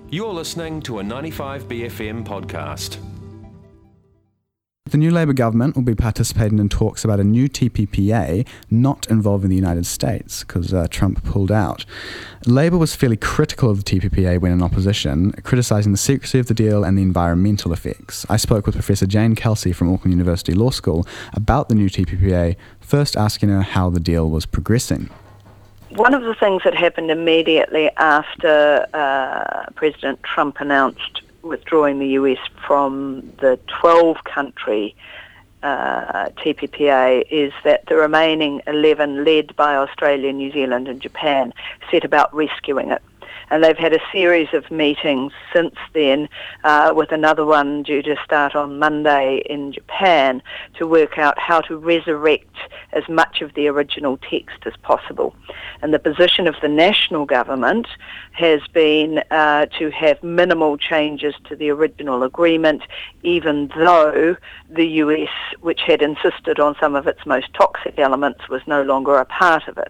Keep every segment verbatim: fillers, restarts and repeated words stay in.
You're listening to a ninety-five B F M podcast. The new Labour government will be participating in talks about a new T P P A not involving the United States because uh, Trump pulled out. Labour was fairly critical of the T P P A when in opposition, criticising the secrecy of the deal and the environmental effects. I spoke with Professor Jane Kelsey from Auckland University Law School about the new T P P A, first asking her how the deal was progressing. One of the things that happened immediately after uh, President Trump announced withdrawing the U S from the twelve-country uh, T P P A is that the remaining eleven, led by Australia, New Zealand and Japan, set about rescuing it. And they've had a series of meetings since then, uh, with another one due to start on Monday in Japan, to work out how to resurrect as much of the original text as possible. And the position of the national government has been uh, to have minimal changes to the original agreement, even though the U S, which had insisted on some of its most toxic elements, was no longer a part of it.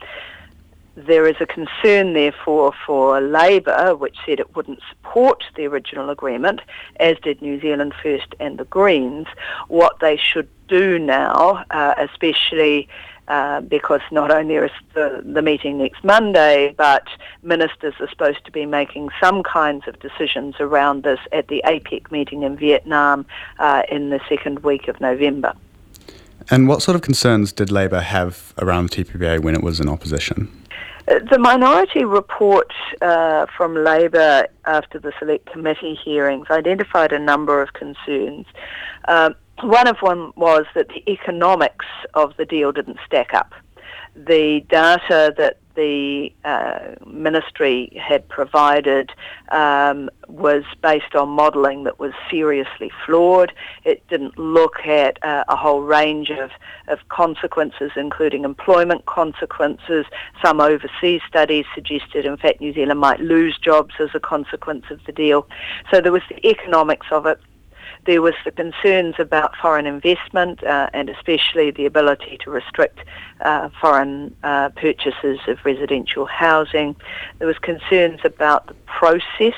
There is a concern, therefore, for Labour, which said it wouldn't support the original agreement, as did New Zealand First and the Greens, what they should do now, uh, especially uh, because not only is the, the meeting next Monday, but ministers are supposed to be making some kinds of decisions around this at the APEC meeting in Vietnam uh, in the second week of November. And what sort of concerns did Labour have around the T P P A when it was in opposition? The minority report uh, from Labour after the Select Committee hearings identified a number of concerns. Um, one of them was that the economics of the deal didn't stack up. The data that the uh, ministry had provided um, was based on modelling that was seriously flawed. It didn't look at uh, a whole range of, of consequences, including employment consequences. Some overseas studies suggested, in fact, New Zealand might lose jobs as a consequence of the deal. So there was the economics of it. There was the concerns about foreign investment uh, and especially the ability to restrict uh, foreign uh, purchases of residential housing. There was concerns about the process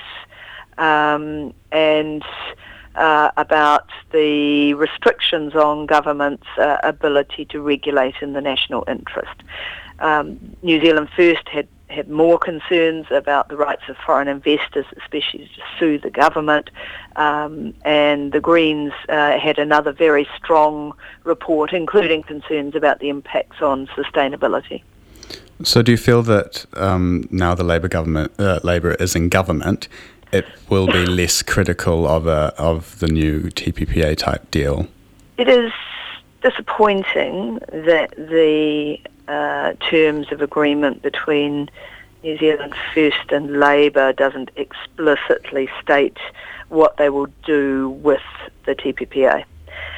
um, and uh, about the restrictions on government's uh, ability to regulate in the national interest. Um, New Zealand First had had more concerns about the rights of foreign investors, especially to sue the government, um, and the Greens uh, had another very strong report, including concerns about the impacts on sustainability. So do you feel that um, now the Labour government, uh, Labour is in government, it will be less critical of a of the new T P P A type deal? It is disappointing that the uh, terms of agreement between New Zealand First and Labour doesn't explicitly state what they will do with the T P P A.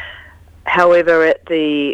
However, at the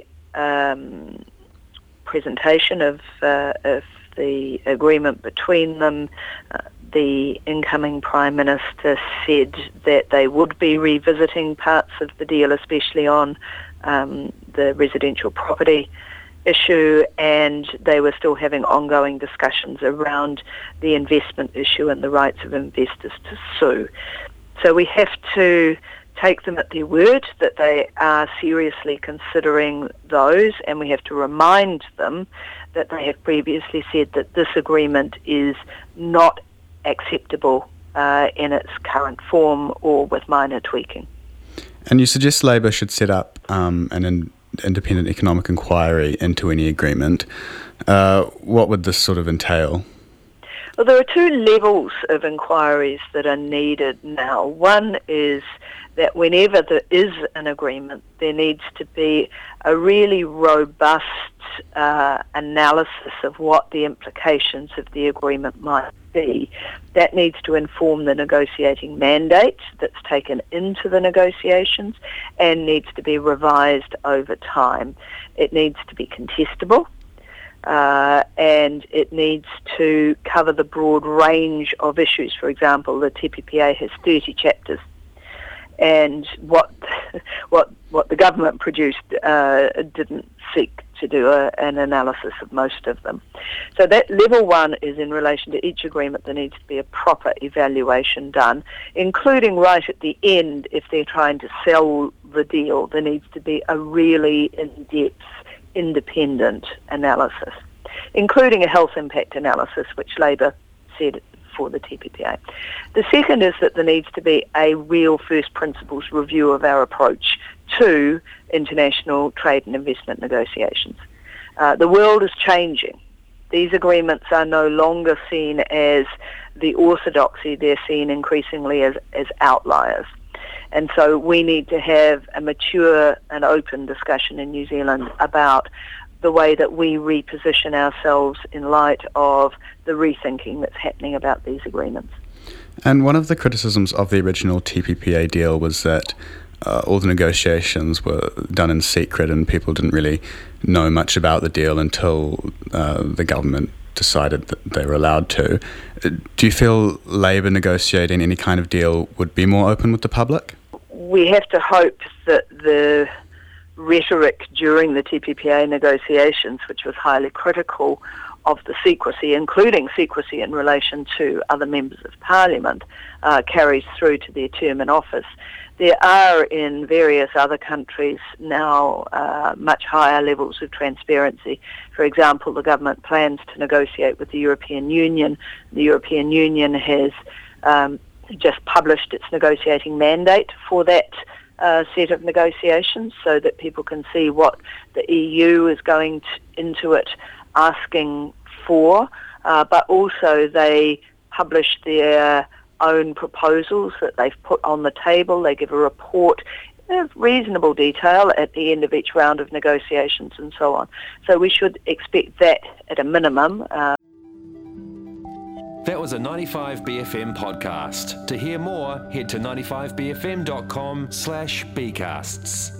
um, presentation of, uh, of the agreement between them, uh, the incoming Prime Minister said that they would be revisiting parts of the deal, especially on um, the residential property issue, and they were still having ongoing discussions around the investment issue and the rights of investors to sue. So we have to take them at their word that they are seriously considering those, and we have to remind them that they have previously said that this agreement is not acceptable uh, in its current form or with minor tweaking. And you suggest Labour should set up um, an in- independent economic inquiry into any agreement. Uh, what would this sort of entail? Well, there are two levels of inquiries that are needed now. One is that whenever there is an agreement, there needs to be a really robust uh, analysis of what the implications of the agreement might be. That needs to inform the negotiating mandate that's taken into the negotiations and needs to be revised over time. It needs to be contestable. Uh, and it needs to cover the broad range of issues. For example, the T P P A has thirty chapters, and what what what the government produced uh, didn't seek to do a, an analysis of most of them. So that level one is in relation to each agreement. There needs to be a proper evaluation done, including right at the end, if they're trying to sell the deal, there needs to be a really in-depth, independent analysis, including a health impact analysis, which Labor said for the T P P A. The second is that there needs to be a real first principles review of our approach to international trade and investment negotiations. Uh, the world is changing. These agreements are no longer seen as the orthodoxy, they're seen increasingly as, as outliers. And so we need to have a mature and open discussion in New Zealand about the way that we reposition ourselves in light of the rethinking that's happening about these agreements. And one of the criticisms of the original T P P A deal was that uh, all the negotiations were done in secret and people didn't really know much about the deal until uh, the government decided that they were allowed to. Do you feel Labor negotiating any kind of deal would be more open with the public? We have to hope that the rhetoric during the T P P A negotiations, which was highly critical of the secrecy, including secrecy in relation to other members of Parliament, uh, carries through to their term in office. There are in various other countries now uh, much higher levels of transparency. For example, the government plans to negotiate with the European Union. The European Union has um, just published its negotiating mandate for that uh, set of negotiations so that people can see what the E U is going to, into it asking for, uh, but also they publish their own proposals that they've put on the table. They give a report of reasonable detail at the end of each round of negotiations and so on. So we should expect that at a minimum. Uh, That was a ninety-five B F M podcast. To hear more, head to ninety-five b f m dot com slash b casts.